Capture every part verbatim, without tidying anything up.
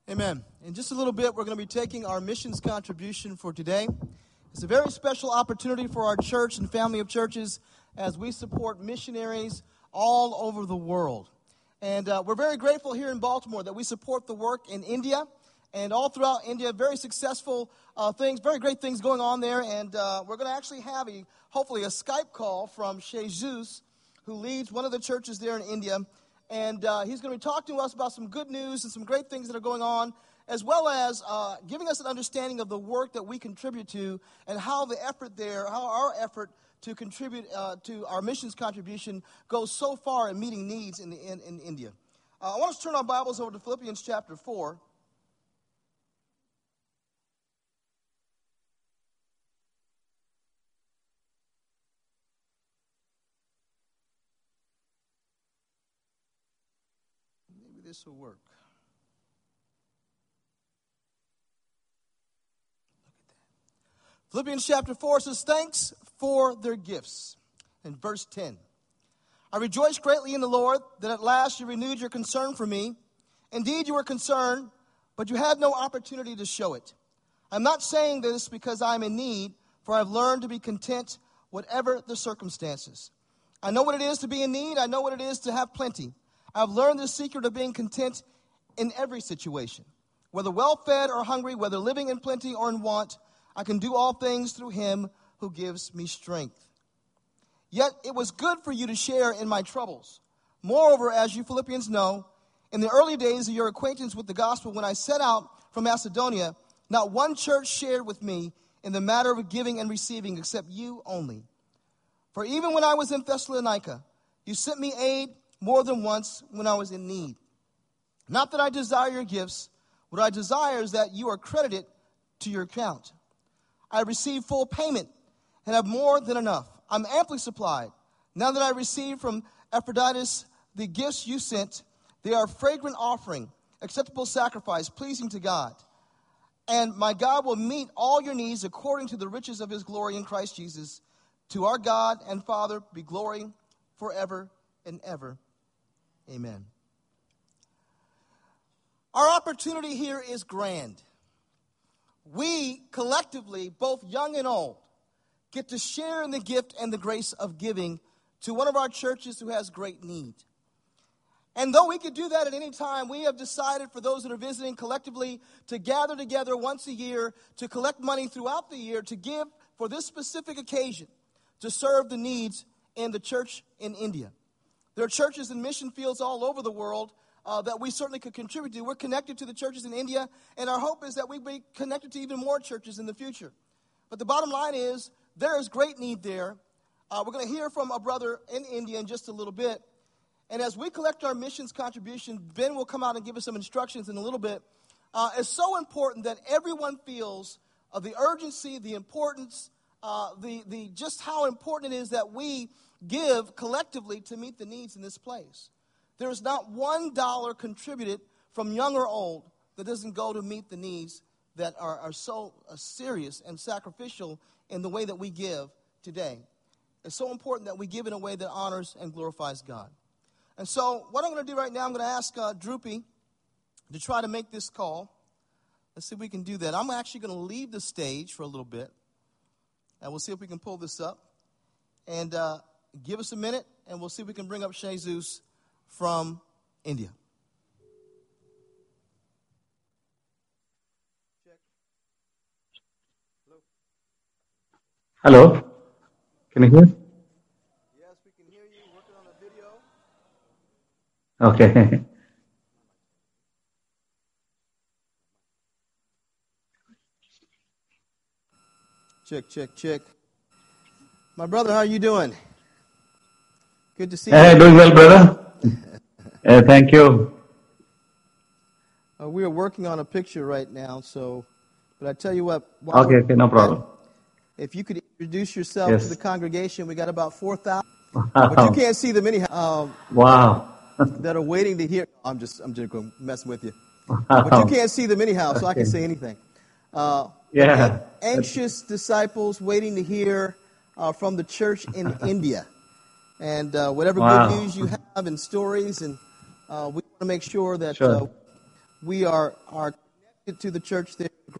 Amen. In just a little bit, we're going to be taking our missions contribution for today. It's a very special opportunity for our church and family of churches as we support missionaries all over the world. And uh, we're very grateful here in Baltimore that we support the work in India and all throughout India. Very successful uh, things, very great things going on there. And uh, we're going to actually have, a hopefully, a Skype call from Jesus, who leads one of the churches there in India. And uh, he's going to be talking to us about some good news and some great things that are going on, as well as uh, giving us an understanding of the work that we contribute to and how the effort there, how our effort to contribute uh, to our missions contribution goes so far in meeting needs in, the, in, in India. Uh, I want us to turn our Bibles over to Philippians chapter four. Maybe this will work. Philippians chapter four says, thanks for their gifts. In verse ten, I rejoice greatly in the Lord that at last you renewed your concern for me. Indeed, you were concerned, but you had no opportunity to show it. I'm not saying this because I'm in need, for I've learned to be content whatever the circumstances. I know what it is to be in need. I know what it is to have plenty. I've learned the secret of being content in every situation. Whether well-fed or hungry, whether living in plenty or in want, I can do all things through him who gives me strength. Yet it was good for you to share in my troubles. Moreover, as you Philippians know, in the early days of your acquaintance with the gospel, when I set out from Macedonia, not one church shared with me in the matter of giving and receiving except you only. For even when I was in Thessalonica, you sent me aid more than once when I was in need. Not that I desire your gifts. What I desire is that you are credited to your account. I receive full payment and have more than enough. I'm amply supplied. Now that I receive from Epaphroditus the gifts you sent, they are a fragrant offering, acceptable sacrifice, pleasing to God. And my God will meet all your needs according to the riches of his glory in Christ Jesus. To our God and Father be glory forever and ever. Amen. Our opportunity here is grand. We collectively, both young and old, get to share in the gift and the grace of giving to one of our churches who has great need. And though we could do that at any time, we have decided for those that are visiting collectively to gather together once a year to collect money throughout the year to give for this specific occasion to serve the needs in the church in India. There are churches in mission fields all over the world Uh, that we certainly could contribute to. We're connected to the churches in India, and our hope is that we be connected to even more churches in the future. But the bottom line is, there is great need there. Uh, we're going to hear from a brother in India in just a little bit. And as we collect our missions contribution, Ben will come out and give us some instructions in a little bit. Uh, it's so important that everyone feels of the urgency, the importance, uh, the, the just how important it is that we give collectively to meet the needs in this place. There is not one dollar contributed from young or old that doesn't go to meet the needs that are, are so uh, serious and sacrificial in the way that we give today. It's so important that we give in a way that honors and glorifies God. And so what I'm going to do right now, I'm going to ask uh, Droopy to try to make this call. Let's see if we can do that. I'm actually going to leave the stage for a little bit, and we'll see if we can pull this up. And uh, give us a minute, and we'll see if we can bring up Jesus from India. Check. Hello. Hello. Can you hear? Yes, we can hear you. Working on a video. Okay. Check, check, check. My brother, how are you doing? Good to see you. Hey, doing well, brother. Uh, thank you. Uh, we are working on a picture right now, so, but I tell you what. while Okay, we're okay, no doing that, problem. If you could introduce yourself to the Yes. congregation, we got about four thousand, but you can't see them anyhow, um, Wow. that are waiting to hear. I'm just, I'm just going to mess with you. But you can't see them anyhow, so I can Okay. say anything. Uh, but Yeah. an- anxious disciples waiting to hear uh, from the church in India. And uh, whatever good Wow. news you have and stories, and uh, we want to make sure that uh, Sure. we are, are connected to the church there in a great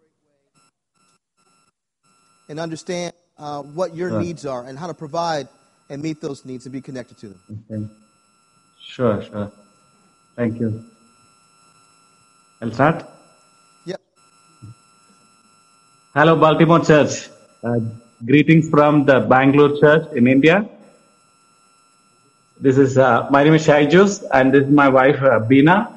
way and understand uh, what your Sure. needs are and how to provide and meet those needs and be connected to them. Okay. Sure, sure. Thank you. I'll start. Yep. Hello, Baltimore Church. Uh, greetings from the Bangalore Church in India. This is uh, my name is Shaijus, and this is my wife uh, Beena.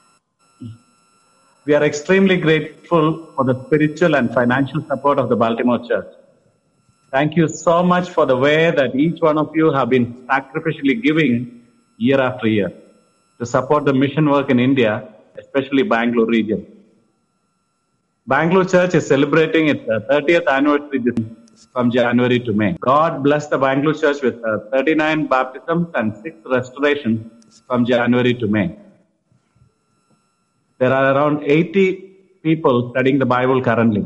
We are extremely grateful for the spiritual and financial support of the Baltimore Church. Thank you so much for the way that each one of you have been sacrificially giving year after year to support the mission work in India, especially Bangalore region. Bangalore Church is celebrating its uh, thirtieth anniversary this from January to May. God bless the Bangalore Church with uh, thirty-nine baptisms and six restorations from January to May. There are around eighty people studying the Bible currently.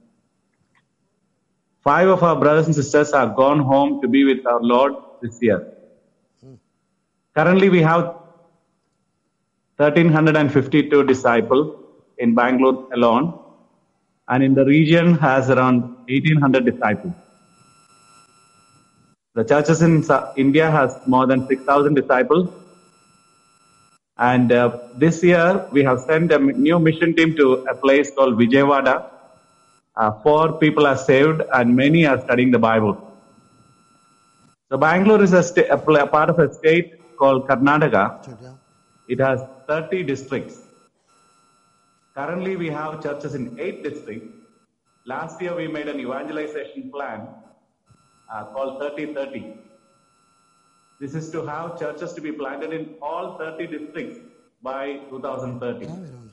Five of our brothers and sisters have gone home to be with our Lord this year. Currently, we have one thousand three hundred fifty-two disciples in Bangalore alone, and in the region has around eighteen hundred disciples. The churches in India has more than six thousand disciples. And uh, this year, we have sent a new mission team to a place called Vijayawada. Uh, four people are saved and many are studying the Bible. So Bangalore is a, sta- a, pl- a part of a state called Karnataka. It has thirty districts. Currently, we have churches in eight districts. Last year, we made an evangelization plan uh, called thirty thirty. This is to have churches to be planted in all thirty districts by two thousand thirty.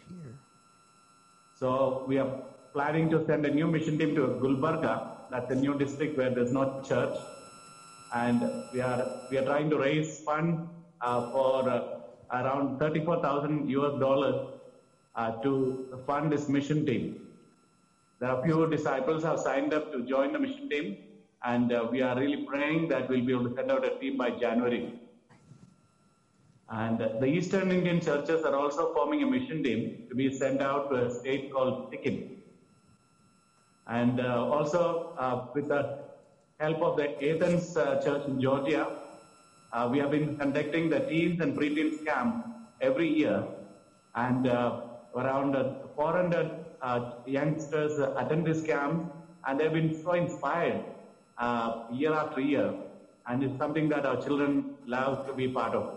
So we are planning to send a new mission team to Gulbarga. That's a new district where there's no church. And we are we are trying to raise funds uh, for uh, around thirty-four thousand U S dollars uh, to fund this mission team. There are a few disciples have signed up to join the mission team, and uh, we are really praying that we'll be able to send out a team by January. And uh, the Eastern Indian churches are also forming a mission team to be sent out to a state called Sikkim. And uh, also uh, with the help of the Athens uh, church in Georgia, uh, we have been conducting the teens and preteens camp every year, and uh, around uh, four hundred uh, youngsters uh, attend this camp, and they've been so inspired uh, year after year, and it's something that our children love to be part of.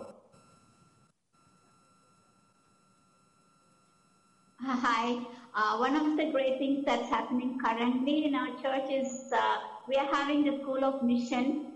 Hi. Uh, one of the great things that's happening currently in our church is uh, we are having the School of Mission.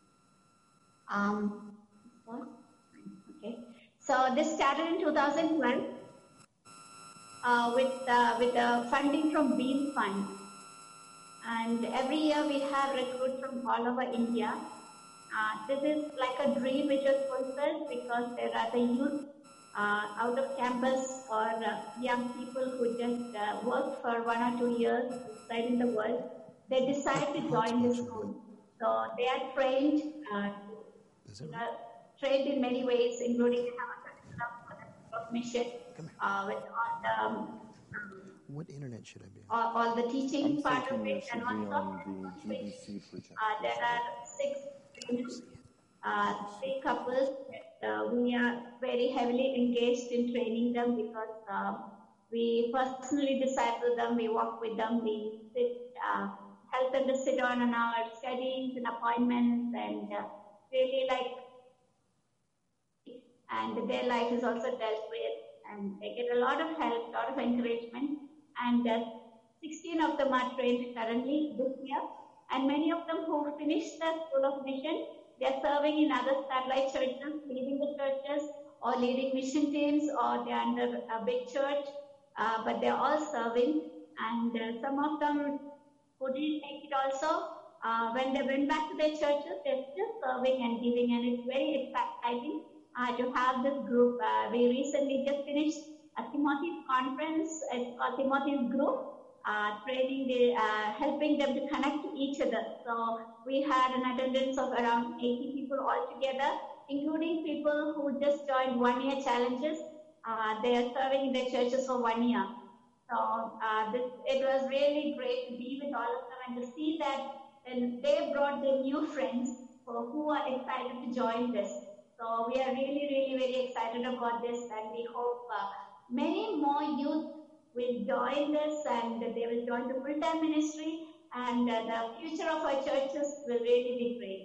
Um, what? Okay. So this started in two thousand twelve uh, with uh, with the funding from Beam Fund, and every year we have recruits from all over India. Uh, this is like a dream which was fulfilled because there are the youth uh, out of campus or uh, young people who just uh, work for one or two years outside in the world. They decide to join the school. So they are trained, uh, uh, trained in many ways, including they have a curriculum for the School of Mission uh, with all the um, What internet should I be on? all, all the teaching I'm part of thinking it, I and should be also on the G B C project. uh, there are six students, uh, three couples. Uh, we are very heavily engaged in training them because uh, we personally disciple them, we walk with them, we sit, uh, help them to sit on, on our studies and appointments, and uh, really like, and their life is also dealt with, and they get a lot of help, a lot of encouragement, and uh, sixteen of them are trained currently this year, and many of them who finished the School of Mission, they are serving in other satellite churches, leading the churches, or leading mission teams, or they are under a big church, uh, but they are all serving, and uh, some of them who didn't make it also, uh, when they went back to their churches, they're still serving and giving, and it's very exciting uh, to have this group. Uh, we recently just finished a Timothy's conference. It's called Timothy's Group, uh, training, the, uh, helping them to connect to each other. So we had an attendance of around eighty people altogether, including people who just joined one-year challenges. Uh, they are serving in their churches for one year. So uh, this, it was really great to be with all of them and to see that and they brought their new friends who are excited to join this. So we are really, really very excited about this, and we hope uh, many more youth will join this and they will join the full-time ministry, and uh, the future of our churches will really be great.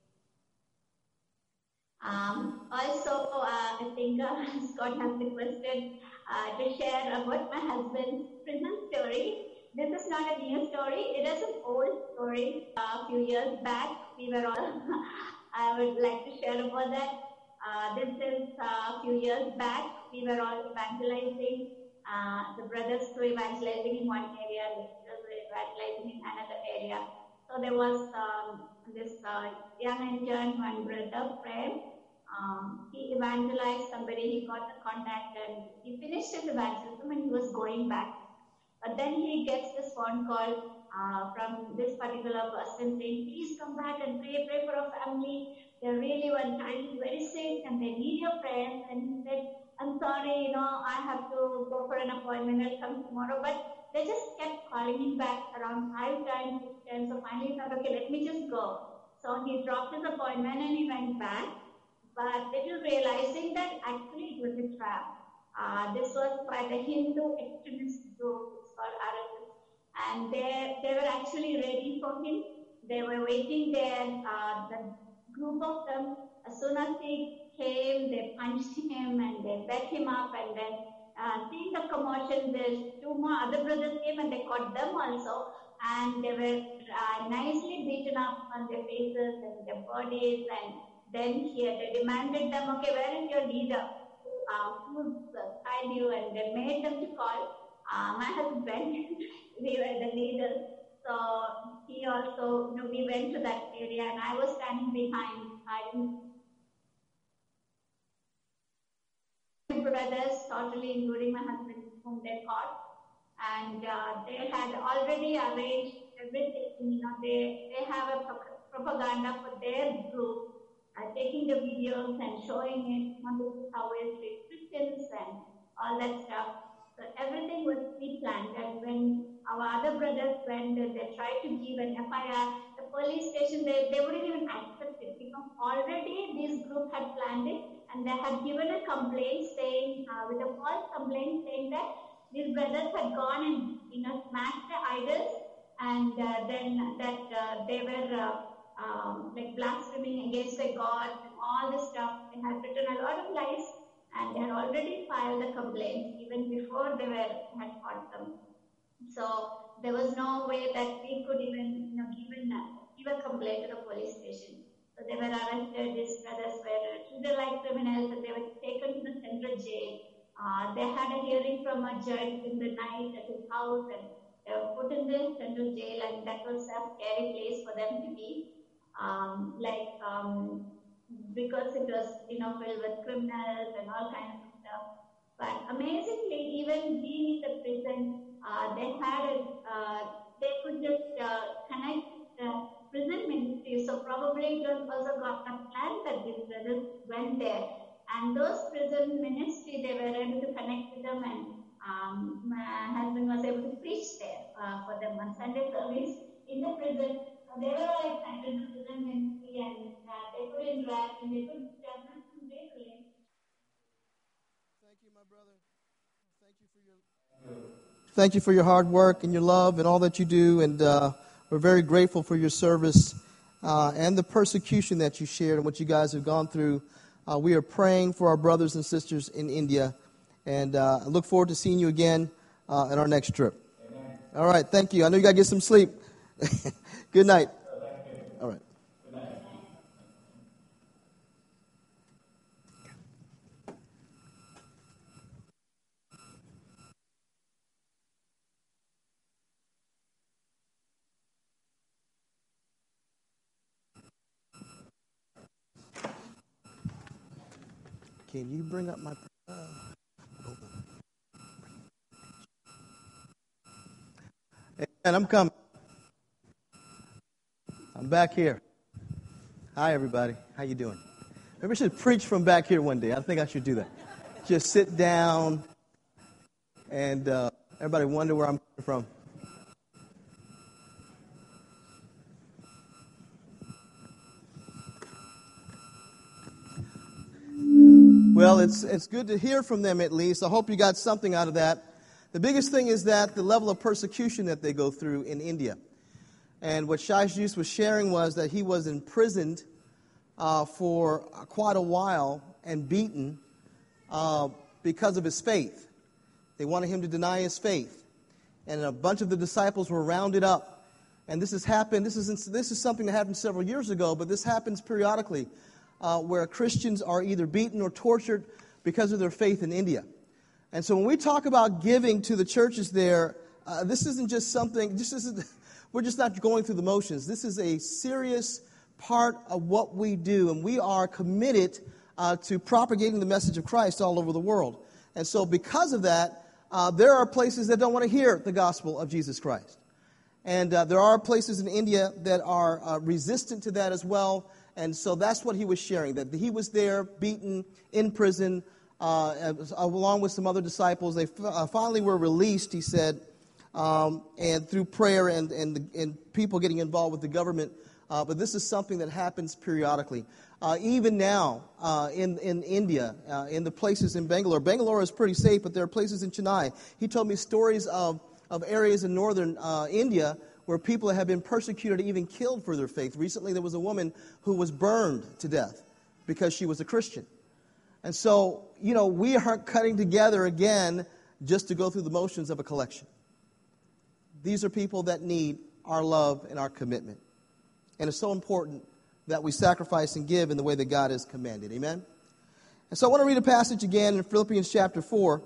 Um, also, uh, I think uh, Scott has requested uh, to share about my husband's prison story. This is not a new story. It is an old story. Uh, a few years back, we were all, I would like to share about that. Uh, this is uh, a few years back. We were all evangelizing. Uh, the brothers were evangelizing in one area, the sisters were evangelizing in another area. So there was um, this uh, young intern, one brother, Prem. Um, he evangelized somebody, he got the contact, and he finished his evangelism and he was going back. But then he gets this phone call uh, from this particular person saying, please come back and pray, pray for our family. They're really one child very sick and they need your prayers. And he said, I'm sorry, you know, I have to go for an appointment, I'll come tomorrow. But they just kept calling him back around five times, six times. So finally he thought, okay, let me just go. So he dropped his appointment and he went back. But little realizing that actually it was a trap. Uh, this was by the Hindu extremist group, it's called R S S, and they, they were actually ready for him. They were waiting there, uh, the group of them, as soon as he came, they punched him and they beat him up, and then uh, seeing the commotion, there's two more other brothers came and they caught them also, and they were uh, nicely beaten up on their faces and their bodies, and then here they demanded them, okay, where is your leader? Uh, who's beside you? And they made them to call uh, my husband. We were the leaders. So he also, you know, we went to that area and I was standing behind. I brothers, totally including my husband, whom they caught. And uh, they had already arranged everything. You know, they, they have a pro propaganda for their group. Uh, taking the videos and showing it, you know, this is how we treat Christians and all that stuff. So everything was pre-planned, and when our other brothers went, they tried to give an F I R, the police station, they, they wouldn't even accept it because already this group had planned it, and they had given a complaint saying, uh, with a false complaint saying that these brothers had gone and, you know, smashed the idols, and uh, then that uh, they were uh, Um, like blaspheming against the God and all this stuff. They had written a lot of lies, and they had already filed a complaint even before they were had caught them. So there was no way that we could even, you know, even uh, give a complaint to the police station. So they were arrested. These brothers were treated like criminals, and they were taken to the central jail. Uh, they had a hearing from a judge in the night at his house, and they were put in the central jail, and that was a scary place for them to be. Um, like um, because it was, you know, filled with criminals and all kinds of stuff. But amazingly, even being in the prison, uh, they had a, uh, they could just uh, connect the prison ministry. So probably it was also got a plan that these brothers went there, and those prison ministry, they were able to connect with them, and um, my husband was able to preach there uh, for them on Sunday service in the prison. They were all excited to prison ministry, and uh, they could interact and they could develop some great relations. Thank you, my brother. Thank you for your thank you for your hard work and your love and all that you do, and uh, we're very grateful for your service uh, and the persecution that you shared and what you guys have gone through. Uh, we are praying for our brothers and sisters in India, and uh, I look forward to seeing you again uh, at our next trip. Amen. All right, thank you. I know you got to get some sleep. Good night. All right. Can you bring up my... Uh, and I'm coming. I'm back here. Hi, everybody. How you doing? Maybe I should preach from back here one day. I think I should do that. just sit down and uh, everybody wonder where I'm coming from. Well, it's it's good to hear from them at least. I hope you got something out of that. The biggest thing is that the level of persecution that they go through in India. And what Shaijius was sharing was that he was imprisoned uh, for quite a while and beaten uh, because of his faith. They wanted him to deny his faith. And a bunch of the disciples were rounded up. And this has happened, this is, this is something that happened several years ago, but this happens periodically. Uh, where Christians are either beaten or tortured because of their faith in India. And so when we talk about giving to the churches there, uh, this isn't just something, this isn't, we're just not going through the motions. This is a serious part of what we do, and we are committed uh, to propagating the message of Christ all over the world. And so because of that, uh, there are places that don't want to hear the gospel of Jesus Christ. And uh, there are places in India that are uh, resistant to that as well. And so that's what he was sharing, that he was there, beaten, in prison, uh, along with some other disciples. They uh, finally were released, he said, um, and through prayer and, and, and people getting involved with the government. Uh, but this is something that happens periodically. Uh, even now, uh, in, in India, uh, in the places in Bangalore, Bangalore is pretty safe, but there are places in Chennai. He told me stories of, of areas in northern uh, India where people have been persecuted, even killed for their faith. Recently, there was a woman who was burned to death because she was a Christian. And so, you know, we aren't cutting together again just to go through the motions of a collection. These are people that need our love and our commitment. And it's so important that we sacrifice and give in the way that God has commanded. Amen? And so I want to read a passage again in Philippians chapter four.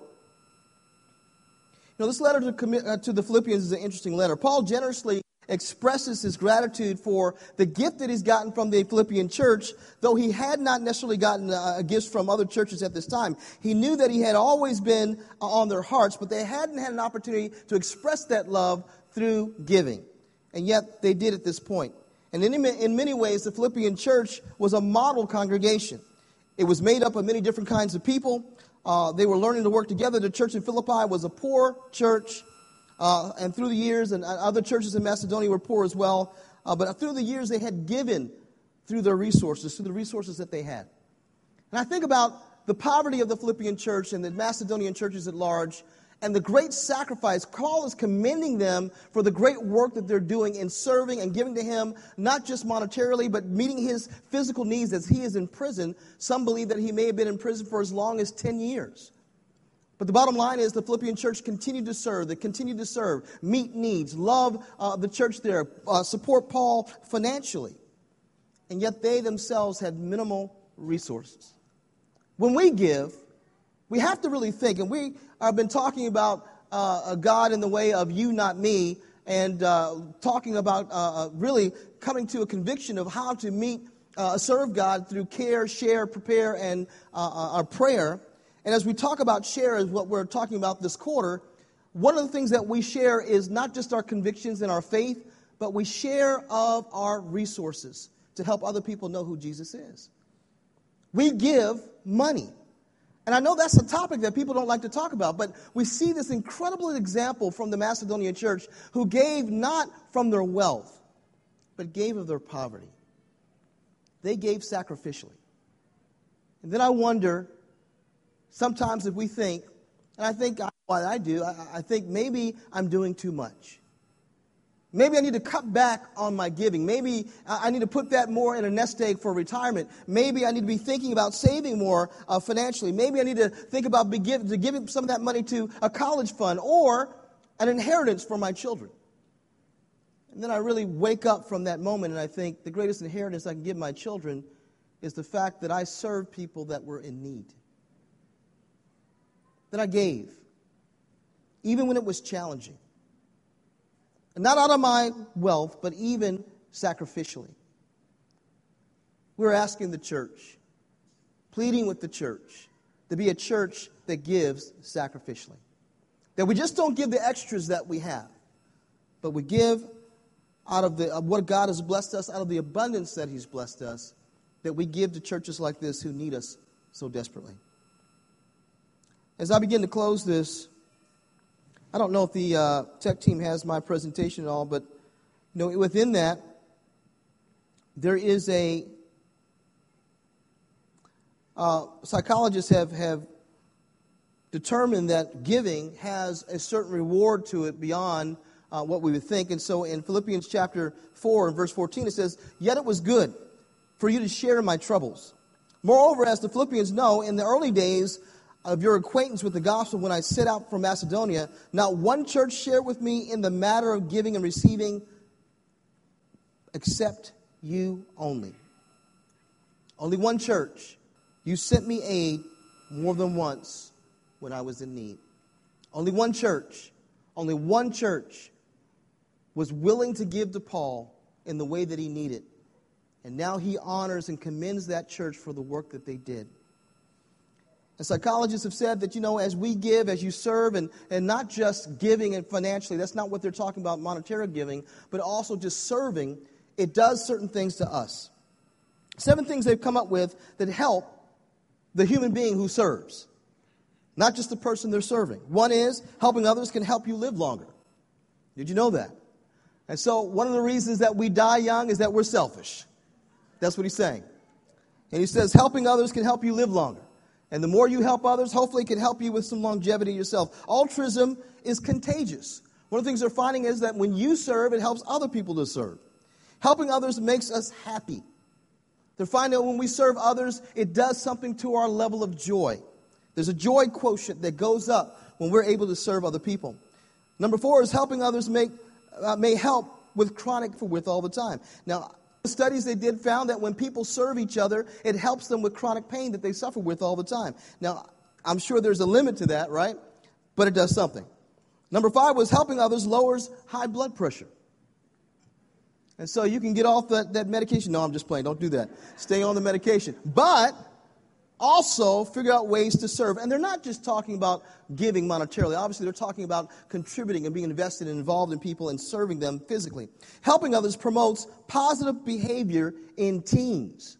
Now, this letter to, commit, uh, to the Philippians is an interesting letter. Paul generously expresses his gratitude for the gift that he's gotten from the Philippian church, though he had not necessarily gotten uh, gifts from other churches at this time. He knew that he had always been uh, on their hearts, but they hadn't had an opportunity to express that love through giving. And yet, they did at this point. And in, in many ways, the Philippian church was a model congregation. It was made up of many different kinds of people. Uh, they were learning to work together. The church in Philippi was a poor church, uh, and through the years, and other churches in Macedonia were poor as well, uh, but through the years they had given through their resources, through the resources that they had. And I think about the poverty of the Philippian church and the Macedonian churches at large, and the great sacrifice. Paul is commending them for the great work that they're doing in serving and giving to him, not just monetarily, but meeting his physical needs as he is in prison. Some believe that he may have been in prison for as long as ten years. But the bottom line is the Philippian church continued to serve. They continued to serve, meet needs, love uh, the church there, uh, support Paul financially. And yet they themselves had minimal resources. When we give, we have to really think, and we have been talking about uh, a God in the way of you, not me, and uh, talking about uh, really coming to a conviction of how to meet, uh, serve God through care, share, prepare, and uh, our prayer. And as we talk about share, is what we're talking about this quarter, one of the things that we share is not just our convictions and our faith, but we share of our resources to help other people know who Jesus is. We give money. And I know that's a topic that people don't like to talk about, but we see this incredible example from the Macedonian church who gave not from their wealth, but gave of their poverty. They gave sacrificially. And then I wonder, sometimes if we think, and I think what I do, I, I think maybe I'm doing too much. Maybe I need to cut back on my giving. Maybe I need to put that more in a nest egg for retirement. Maybe I need to be thinking about saving more uh, financially. Maybe I need to think about be give, to giving some of that money to a college fund or an inheritance for my children. And then I really wake up from that moment and I think the greatest inheritance I can give my children is the fact that I served people that were in need. That I gave, even when it was challenging. Not out of my wealth, but even sacrificially. We're asking the church, pleading with the church, to be a church that gives sacrificially. That we just don't give the extras that we have, but we give out of the of what God has blessed us, out of the abundance that He's blessed us, that we give to churches like this who need us so desperately. as I begin to close this, I don't know if the uh, tech team has my presentation at all, but you know, within that, there is a uh, psychologists have have determined that giving has a certain reward to it beyond uh, what we would think. And so in Philippians chapter four and verse fourteen, it says, "Yet it was good for you to share in my troubles. Moreover, as the Philippians know, in the early days of your acquaintance with the gospel, when I set out from Macedonia, not one church shared with me in the matter of giving and receiving, except you only." Only one church. You sent me aid more than once when I was in need. Only one church, only one church was willing to give to Paul in the way that he needed. And now he honors and commends that church for the work that they did. And psychologists have said that, you know, as we give, as you serve, and, and not just giving and financially, that's not what they're talking about, monetary giving, but also just serving, it does certain things to us. Seven things they've come up with that help the human being who serves, not just the person they're serving. One is helping others can help you live longer. Did you know that? And so one of the reasons that we die young is that we're selfish. That's what he's saying. And he says helping others can help you live longer. And the more you help others, hopefully it can help you with some longevity yourself. Altruism is contagious. One of the things they're finding is that when you serve, it helps other people to serve. Helping others makes us happy. They're finding that when we serve others, it does something to our level of joy. There's a joy quotient that goes up when we're able to serve other people. Number four is helping others make uh, may help with chronic for with all the time. Now, the studies they did found that when people serve each other, it helps them with chronic pain that they suffer with all the time. Now, I'm sure there's a limit to that, right? But it does something. Number five was helping others lowers high blood pressure. And so you can get off that, that medication. No, I'm just playing. Don't do that. Stay on the medication. But also figure out ways to serve. And they're not just talking about giving monetarily. Obviously, they're talking about contributing and being invested and involved in people and serving them physically. Helping others promotes positive behavior in teens.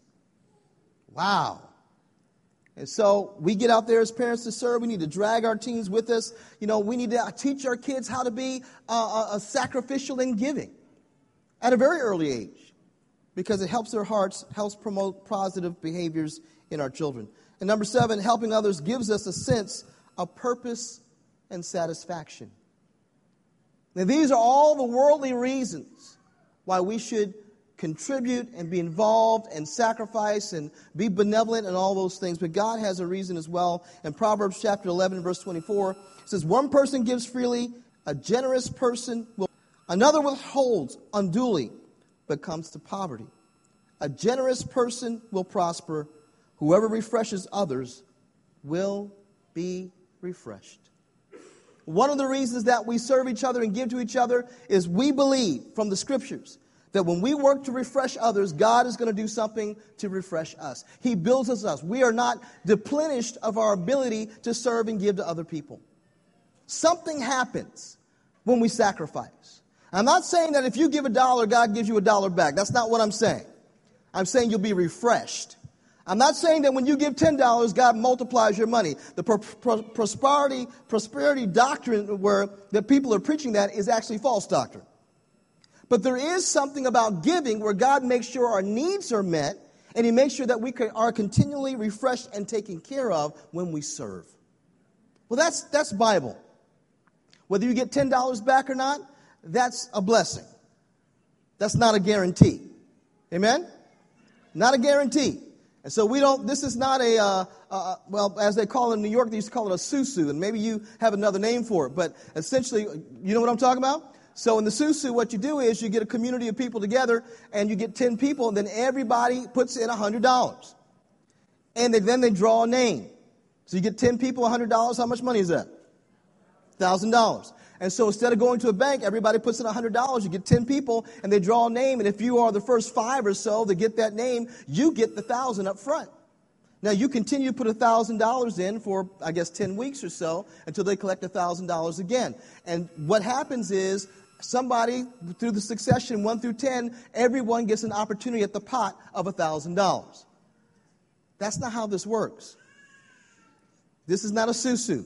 Wow. And so we get out there as parents to serve. We need to drag our teens with us. You know, we need to teach our kids how to be uh, a sacrificial in giving at a very early age, because it helps their hearts, helps promote positive behaviors in our children. And number seven, helping others gives us a sense of purpose and satisfaction. Now, these are all the worldly reasons why we should contribute and be involved and sacrifice and be benevolent and all those things. But God has a reason as well. In Proverbs chapter eleven, verse twenty-four, it says, "One person gives freely, a generous person will another withholds unduly, but comes to poverty. A generous person will prosper. Whoever refreshes others will be refreshed." One of the reasons that we serve each other and give to each other is we believe from the Scriptures that when we work to refresh others, God is going to do something to refresh us. He builds us up. We are not depleted of our ability to serve and give to other people. Something happens when we sacrifice. I'm not saying that if you give a dollar, God gives you a dollar back. That's not what I'm saying. I'm saying you'll be refreshed. I'm not saying that when you give ten dollars, God multiplies your money. The pro- pro- prosperity prosperity doctrine where the people are preaching that is actually false doctrine. But there is something about giving where God makes sure our needs are met, and He makes sure that we are continually refreshed and taken care of when we serve. Well, that's that's Bible. Whether you get ten dollars back or not, that's a blessing. That's not a guarantee. Amen? Not a guarantee. And so we don't, this is not a, uh, uh, well, as they call it in New York, they used to call it a susu, and maybe you have another name for it. But essentially, you know what I'm talking about? So in the susu, what you do is you get a community of people together, and you get ten people, and then everybody puts in one hundred dollars. And they, then they draw a name. So you get ten people, one hundred dollars. How much money is that? one thousand dollars. And so instead of going to a bank, everybody puts in one hundred dollars. You get ten people, and they draw a name. And if you are the first five or so that get that name, you get the one thousand dollars up front. Now, you continue to put one thousand dollars in for, I guess, ten weeks or so until they collect one thousand dollars again. And what happens is somebody, through the succession one through ten, everyone gets an opportunity at the pot of one thousand dollars. That's not how this works. This is not a susu.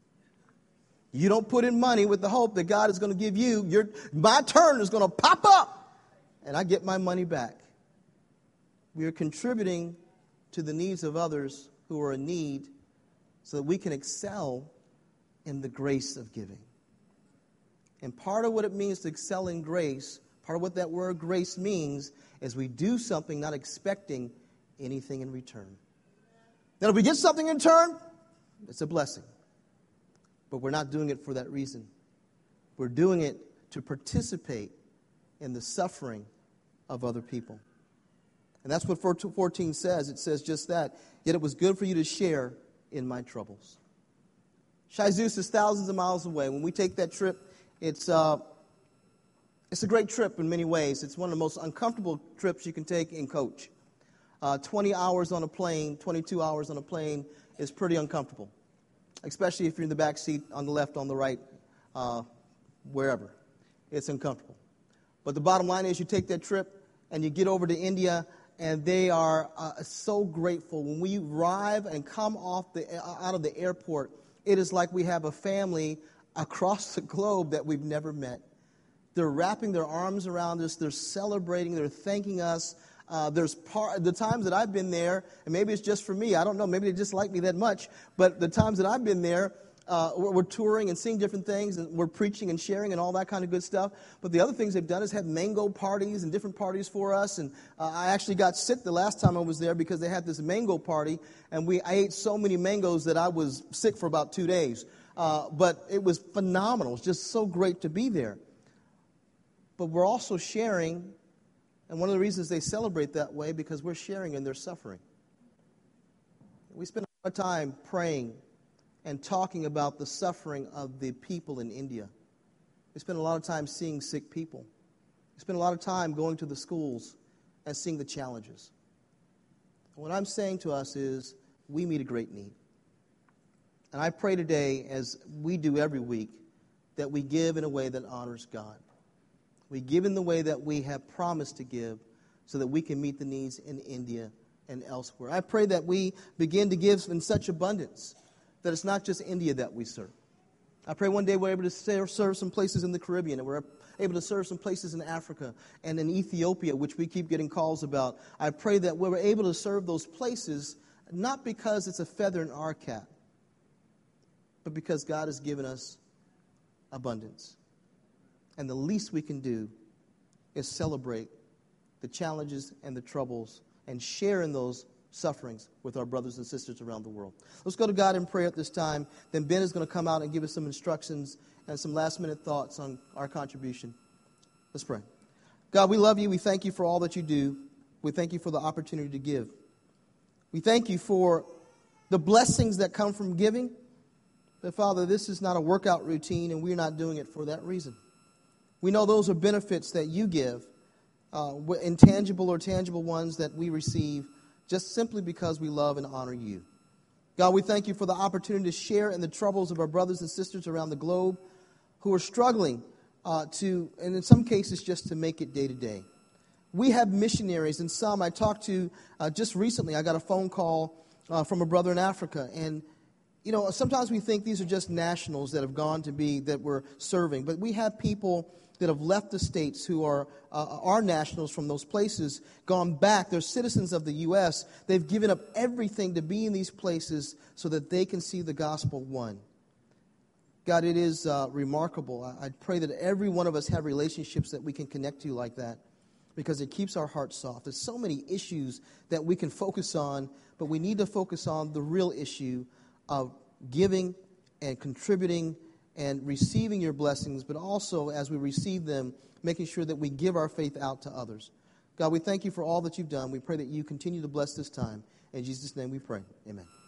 You don't put in money with the hope that God is going to give you, your, my turn is going to pop up and I get my money back. We are contributing to the needs of others who are in need so that we can excel in the grace of giving. And part of what it means to excel in grace, part of what that word grace means, is we do something not expecting anything in return. Now, if we get something in return, it's a blessing. But we're not doing it for that reason. We're doing it to participate in the suffering of other people. And that's what fourteen says. It says just that. Yet it was good for you to share in my troubles. Shizuz is thousands of miles away. When we take that trip, it's uh, it's a great trip in many ways. It's one of the most uncomfortable trips you can take in coach. Uh, twenty hours on a plane, twenty-two hours on a plane is pretty uncomfortable, especially if you're in the back seat, on the left, on the right, uh, wherever. It's uncomfortable. But the bottom line is you take that trip and you get over to India, and they are uh, so grateful. When we arrive and come off the out of the airport, it is like we have a family across the globe that we've never met. They're wrapping their arms around us. They're celebrating. They're thanking us. Uh, there's part, the times that I've been there, and maybe it's just for me. I don't know. Maybe they just like me that much. But the times that I've been there, uh, we're, we're touring and seeing different things, and we're preaching and sharing and all that kind of good stuff. But the other things they've done is have mango parties and different parties for us. And uh, I actually got sick the last time I was there because they had this mango party, and we I ate so many mangoes that I was sick for about two days. Uh, but it was phenomenal. It's just so great to be there. But we're also sharing, and one of the reasons they celebrate that way, because we're sharing in their suffering. We spend a lot of time praying and talking about the suffering of the people in India. We spend a lot of time seeing sick people. We spend a lot of time going to the schools and seeing the challenges. And what I'm saying to us is we meet a great need. And I pray today, as we do every week, that we give in a way that honors God. We give in the way that we have promised to give so that we can meet the needs in India and elsewhere. I pray that we begin to give in such abundance that it's not just India that we serve. I pray one day we're able to serve some places in the Caribbean, and we're able to serve some places in Africa and in Ethiopia, which we keep getting calls about. I pray that we're able to serve those places not because it's a feather in our cap, but because God has given us abundance. And the least we can do is celebrate the challenges and the troubles and share in those sufferings with our brothers and sisters around the world. Let's go to God in prayer at this time. Then Ben is going to come out and give us some instructions and some last-minute thoughts on our contribution. Let's pray. God, we love you. We thank you for all that you do. We thank you for the opportunity to give. We thank you for the blessings that come from giving. But, Father, this is not a workout routine, and we're not doing it for that reason. We know those are benefits that you give, uh, intangible or tangible ones that we receive just simply because we love and honor you. God, we thank you for the opportunity to share in the troubles of our brothers and sisters around the globe who are struggling uh, to, and in some cases, just to make it day to day. We have missionaries, and some I talked to uh, just recently. I got a phone call uh, from a brother in Africa, and you know, sometimes we think these are just nationals that have gone to be, that we're serving. But we have people that have left the states who are uh, are nationals from those places, gone back. They're citizens of the U S They've given up everything to be in these places so that they can see the gospel won. God, it is uh, remarkable. I, I pray that every one of us have relationships that we can connect to like that, because it keeps our hearts soft. There's so many issues that we can focus on, but we need to focus on the real issue of giving and contributing and receiving your blessings, but also as we receive them, making sure that we give our faith out to others. God, we thank you for all that you've done. We pray that you continue to bless this time. In Jesus' name we pray. Amen.